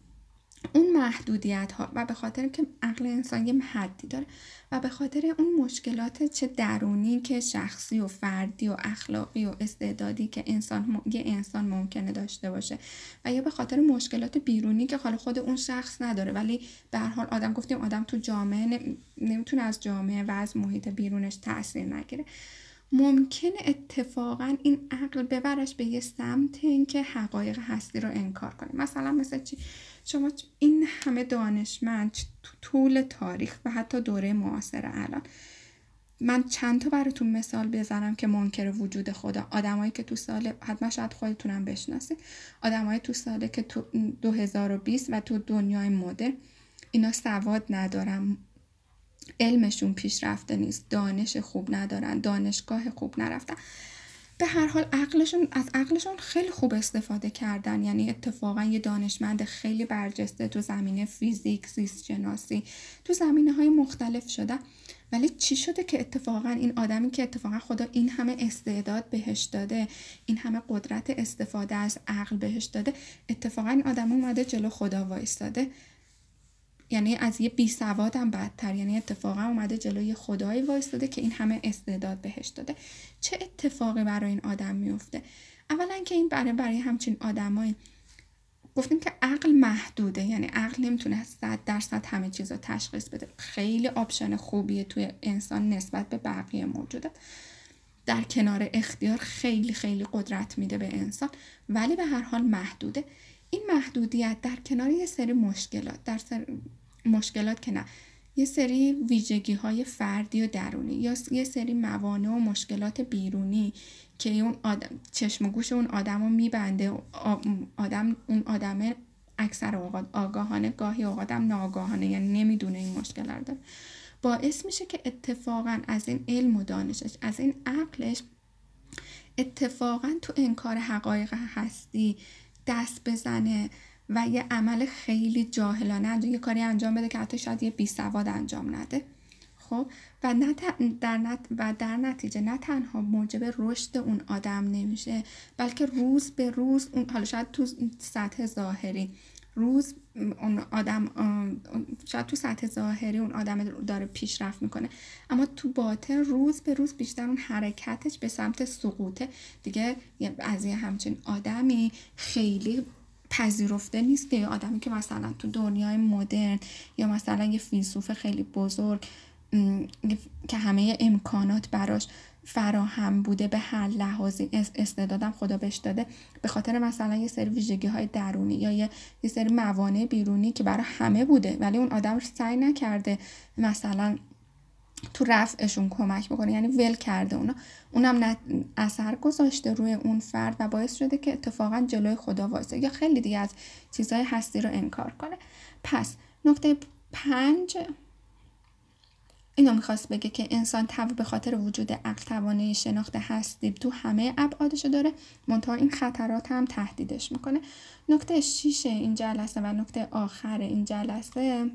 اون محدودیت ها و به خاطر که عقل انسان یه حدی داره و به خاطر اون مشکلات چه درونی که شخصی و فردی و اخلاقی و استعدادی که انسان یه انسان ممکنه داشته باشه و یا به خاطر مشکلات بیرونی که حالا خود اون شخص نداره، ولی به هر حال آدم گفتیم آدم تو جامعه نمیتونه از جامعه و از محیط بیرونش تأثیر نگیره، ممکنه اتفاقا این عقل ببرش به یه سمت این که حقایق هستی رو انکار کنه. مثلا مثل چی؟ شما این همه دانشمند تو طول تاریخ و حتی دوره معاصر الان، من چند تا براتون مثال بزنم که منکر وجود خدا، آدمایی که تو سال، حتما شاید خودتونم بشناسید، آدمایی تو ساله که تو دو هزار و بیست و تو دنیای مدرن اینا سواد ندارن، علمشون پیشرفته نیست، دانش خوب ندارن، دانشگاه خوب نرفتن، به هر حال عقلشون از عقلشون خیلی خوب استفاده کردن. یعنی اتفاقا یه دانشمند خیلی برجسته تو زمینه فیزیک، زیست شناسی، تو زمینه های مختلف شده. ولی چی شده که اتفاقا این آدمی که اتفاقا خدا این همه استعداد بهش داده، این همه قدرت استفاده از عقل بهش داده، اتفاقا این آدم اومده جلو خدا وایستاده، یعنی از یه بی سواد هم بدتر، یعنی اتفاقا اومده جلوی خدایی وایستاده که این همه استعداد بهش داده. چه اتفاقی برای این آدم میفته؟ اولا که این برای برای همچین آدمایی گفتیم که عقل محدوده، یعنی عقل نمیتونه صد درصد همه چیز رو تشخیص بده. خیلی آپشن خوبیه توی انسان نسبت به بقیه موجوده، در کنار اختیار خیلی خیلی قدرت میده به انسان، ولی به هر حال محدوده. این محدودیت در کنار یه سری مشکلات، در سر مشکلات که نه، یه سری ویژگی های فردی و درونی یا یه سری موانع و مشکلات بیرونی که اون آدم چشم و گوش اون آدم رو میبنده، آدم اون آدمه اکثر اوقات آگاهانه، گاهی اوقات هم ناآگاهانه، یعنی نمیدونه این مشکل رو داره، باعث میشه که اتفاقا از این علم و دانشش، از این عقلش اتفاقا تو انکار حقایق هستی دست بزنه و یه عمل خیلی جاهلانه انجام، یه کاری انجام بده که حتی شاید یه بی سواد انجام نده. خب و نه در نت و در نتیجه نه تنها موجب رشد اون آدم نمیشه، بلکه روز به روز اون، حالا شاید تو سطح ظاهری روز اون آدم شاید تو سطح ظاهری اون آدم داره پیشرفت میکنه، اما تو باطن روز به روز بیشتر اون حرکتش به سمت سقوطه. دیگه از یه همچین آدمی خیلی پذیرفته نیست که یه آدمی که مثلا تو دنیای مدرن یا مثلا یه فیلسوف خیلی بزرگ که همه امکانات براش فراهم بوده، به هر لحاظی استعدادم خدا بهش داده، به خاطر مثلا یه سری ویژگی های درونی یا یه, یه سری موانع بیرونی که برای همه بوده، ولی اون آدم سعی نکرده مثلا تو رفعشون کمک بکنه، یعنی ول کرده اونا، اونم اثر گذاشته روی اون فرد و باعث شده که اتفاقا جلوی خدا وایسه یا خیلی دیگه از چیزهای هستی رو انکار کنه. پس نکته پنج اینو میخواست بگه که انسان تو به خاطر وجود عقل توانه شناخت هستی تو همه ابعادش داره، منتها این خطرات هم تهدیدش میکنه. نکته شیش این جلسه و نکته آخر این جلسه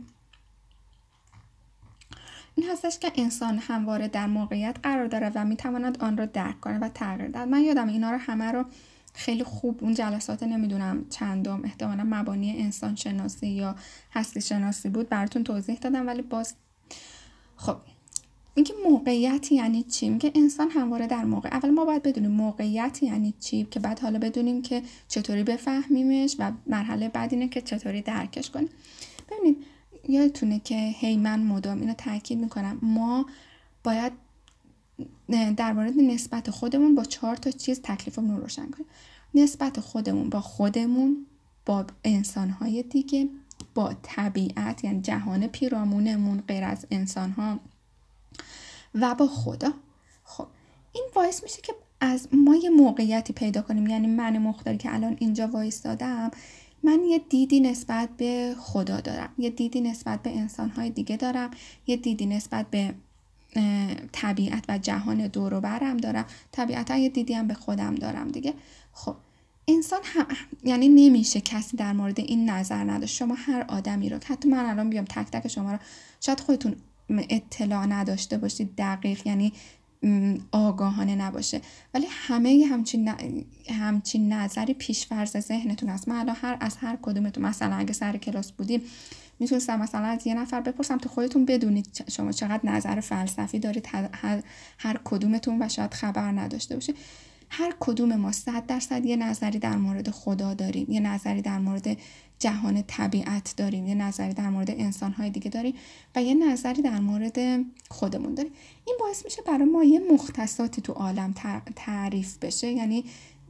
این هستش که انسان همواره در موقعیت قرار داره و میتواند آن را درک کنه و تغییر دهد. من یادم اینا رو همه رو خیلی خوب اون جلسات نمیدونم چندم، احتمالا مبانی انسان شناسی یا هستی شناسی بود، براتون توضیح دادم، ولی باز خب اینکه موقعیت یعنی چی؟ میگه انسان همواره در موقع، اول ما باید بدونیم موقعیت یعنی چی که بعد حالا بدونیم که چطوری بفهمیمش و مرحله بعد اینه که چطوری درکش کنیم. ببینید یادتونه که هی من مدام اینو تاکید میکنم، ما باید در مورد نسبت خودمون با چهار تا چیز تکلیفمون رو روشن کنیم. نسبت خودمون با خودمون، با انسانهای دیگه، با طبیعت یعنی جهان پیرامونمون غیر از انسانها و با خدا. خب این باعث میشه که از ما یه موقعیتی پیدا کنیم، یعنی من مختاری که الان اینجا وایستادم، من یه دیدی نسبت به خدا دارم، یه دیدی نسبت به انسانهای دیگه دارم، یه دیدی نسبت به طبیعت و جهان دور و برم دارم، طبیعتا یه دیدی هم به خودم دارم دیگه. خب انسان هم یعنی نمیشه کسی در مورد این نظر نداشت. شما هر آدمی رو، حتی من الان بیام تک تک شما رو، شاید خودتون اطلاع نداشته باشید دقیق، یعنی آگاهانه نباشه، ولی همه همچین ن... همچین نظری پیش فرض ذهنتون هست. من الان هر از هر کدومتون مثلا اگه سر کلاس بودیم میتونستم مثلا از یه نفر بپرسم تا خودتون بدونید شما چقدر نظر فلسفی دارید هر, هر کدومتون و شاید خبر نداشته باشید. هر کدوم ما صد درصد یه نظری در مورد خدا داریم، یه نظری در مورد جهان طبیعت داریم، یه نظری در مورد انسان‌های دیگه داریم و یه نظری در مورد خودمون داریم. این باعث میشه برای ما یه مختصاتی تو عالم تعریف بشه، یعنی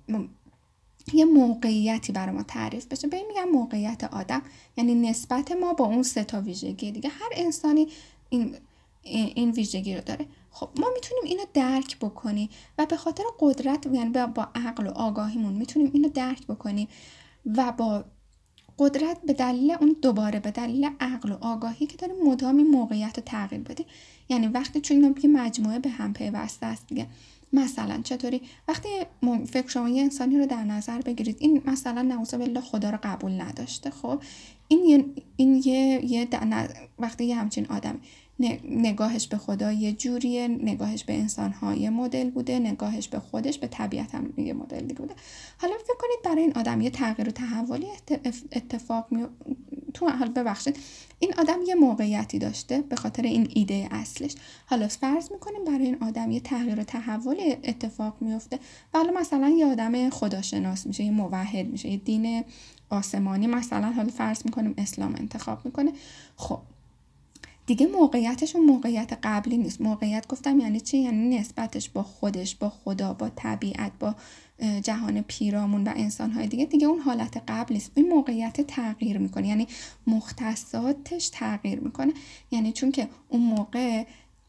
یه موقعیتی برای ما تعریف بشه. به این میگم موقعیت آدم، یعنی نسبت ما با اون سه تا ویژگی دیگه. هر انسانی این این ویژگی رو داره. خب ما میتونیم اینو درک بکنیم و به خاطر قدرت، یعنی با عقل و آگاهیمون میتونیم اینو درک بکنیم و با قدرت به دلیل اون دوباره به دلیل عقل و آگاهی که داریم مدام این موقعیت رو تغییر بدیم. یعنی وقتی چون اینا یه مجموعه به هم پیوسته است دیگه. مثلا چطوری وقتی فکر شما یه انسانی رو در نظر بگیرید، این مثلا نعوذ بالله خدا رو قبول نداشته، خب این یه این یه, یه وقتی یه همچین آدم نگاهش به خدا یه جوریه، نگاهش به انسان‌ها یه مدل بوده، نگاهش به خودش به طبیعت هم یه مدل دیگه بوده. حالا فکر کنید برای این آدم یه تغییر و تحولی اتفاق می تو حال ببخشید این آدم یه موقعیتی داشته به خاطر این ایده اصلش. حالا فرض میکنیم برای این آدم یه تغییر و تحول اتفاق میفته و حالا مثلا یه آدم خداشناس میشه، یه موحد میشه، یه دین آسمانی مثلا حالا فرض میکنیم اسلام انتخاب میکنه. خب دیگه موقعیتش اون موقعیت قبلی نیست. موقعیت گفتم یعنی چی؟ یعنی نسبتش با خودش، با خدا، با طبیعت، با جهان پیرامون و انسان‌های دیگه دیگه اون حالت قبل نیست. این موقعیت تغییر میکنه، یعنی مختصاتش تغییر میکنه. یعنی چون که اون موقع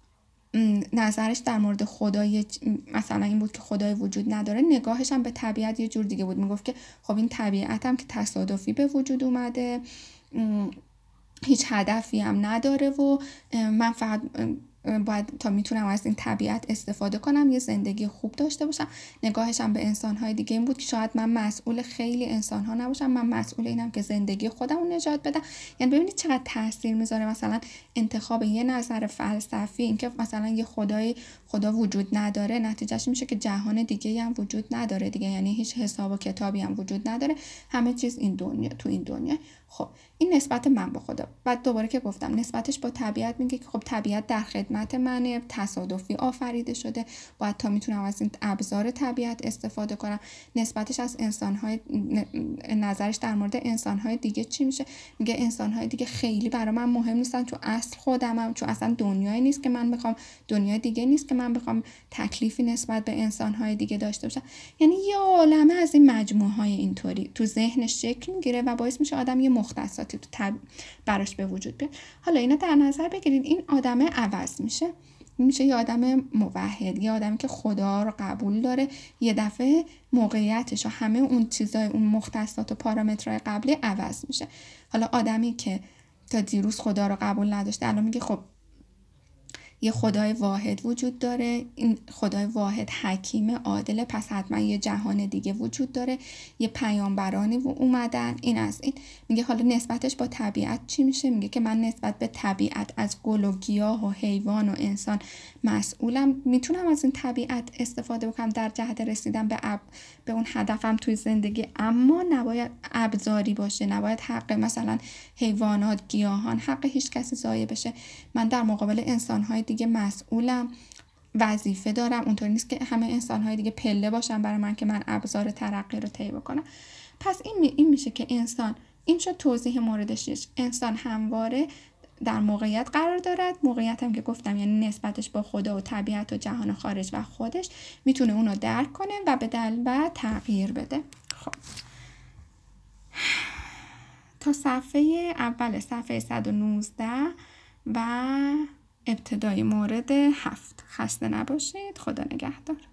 نظرش در مورد خدای مثلا این بود که خدای وجود نداره، نگاهش هم به طبیعت یه جور دیگه بود. میگفت که خب این طبیعت هم که تصادفی به وجود اومده، هیچ هدفی هم نداره و من فقط باید تا میتونم از این طبیعت استفاده کنم یه زندگی خوب داشته باشم. نگاهش هم به انسان‌های دیگه این بود که شاید من مسئول خیلی انسان‌ها نباشم، من مسئول اینم که زندگی خودم رو نجات بدم. یعنی ببینید چقدر تاثیر میذاره مثلا انتخاب یه نظر فلسفی، اینکه مثلا یه خدای خدا وجود نداره، نتیجهش میشه که جهان دیگه هم وجود نداره دیگه، یعنی هیچ حساب و کتابی هم وجود نداره، همه چیز این دنیا تو این دنیا. خب این نسبت من با خدا. بعد دوباره که گفتم نسبتش با طبیعت میگه که خب طبیعت در خدمت منه، تصادفی آفریده شده، باید تا میتونم از این ابزار طبیعت استفاده کنم. نسبتش از انسان‌های نظرش در مورد انسان‌های دیگه چی میشه؟ میگه انسان‌های دیگه خیلی برای من مهم نیستن، چون اصل خودمم، چون اصلا دنیایی نیست که من بخوام دنیای دیگه نیست که من بخوام تکلیفی نسبت به انسان‌های دیگه داشته باشم. یعنی یه عالمه از این مجموعه‌های اینطوری تو ذهنش شکل میگیره و باعث میشه آدم یه مختصاتی تو تب... براش به وجود بیاد. حالا اینا در نظر بگیرید، این آدمه عوض میشه، میشه یه آدم موحد، یه آدمی که خدا رو قبول داره، یه دفعه موقعیتش و همه اون چیزای اون مختصات و پارامترهای قبلی عوض میشه. حالا آدمی که تا دیروز خدا رو قبول نداشته الان میگه خب یه خدای واحد وجود داره، این خدای واحد حکیم عادله، پس حتما یه جهان دیگه وجود داره، یه پیامبرانی اومدن، این از این. میگه حالا نسبتش با طبیعت چی میشه؟ میگه که من نسبت به طبیعت از گل و گیاه و حیوان و انسان مسئولم، میتونم از این طبیعت استفاده بکنم در جهت رسیدن به اب... به اون هدفم توی زندگی، اما نباید ابزاری باشه، نباید حق مثلا حیوانات، گیاهان، حق هیچ کسی ضایع بشه. من در مقابل انسان‌های دیگه مسئولم، وظیفه دارم. اونطور نیست که همه انسان‌های دیگه پله باشن برای من که من ابزار ترقی رو طی بکنم. پس این می این میشه که انسان، این شد توضیح موردش، انسان همواره در موقعیت قرار دارد. موقعیت هم که گفتم یعنی نسبتش با خدا و طبیعت و جهان خارج و خودش، میتونه اونو درک کنه و به دل و تغییر بده. خب تا صفحه اول صفحه صد و نوزده و ابتدای مورد هفت خسته نباشید. خدا نگهدار.